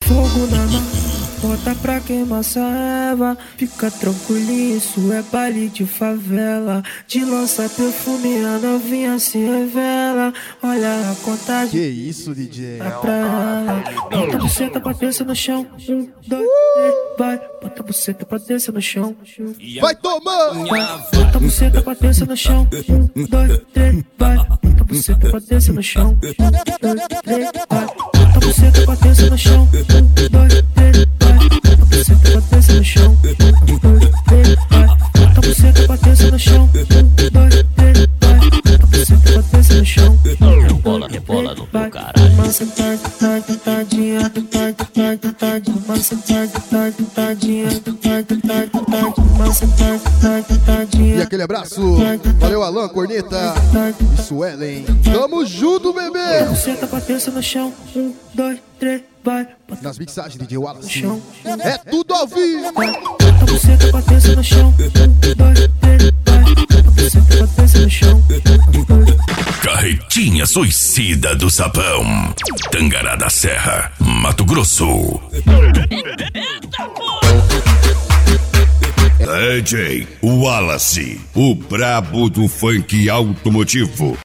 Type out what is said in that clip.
fogo na mão, bota pra queimar essa erva. Fica tranquilinho, isso é baile de favela. De lança perfume, a novinha se revela. Olha a contagem, que isso, DJ? dá pra ela. Bota a buceta pra descer no chão. 1, 2, 3, vai. Bota a buceta pra descer no chão. Vai tomando! Bota a buceta pra descer no chão. 1, 2, 3, vai. Bota a buceta pra descer no chão. 1, 2, 3, vai. Bota a buceta pra descer no chão. 1, 2, 3, vai. Bota a buceta pra descer no chão. 1, 2, 3, vai. Bota a buceta pra descer no chão. 1, 2, 3, vai. Bota a buceta pra descer no chão. Rebola no teu caralho. Massa tadinha, massa tadinha. E aquele abraço, valeu Alan, Corneta e Suelen. Tamo junto, bebê! Buceta pra descer no chão. 1, 2, 3, vai. Nas mixagens de DJ Wallace. Chão. É tudo ao vivo! Bota a buceta pra descer no chão. 1, 2, 3, vai. Bota a buceta pra descer no chão. 1, 2. Carretinha Suicida do Sapão, Tangará da Serra, Mato Grosso. DJ Wallace, o brabo do funk automotivo.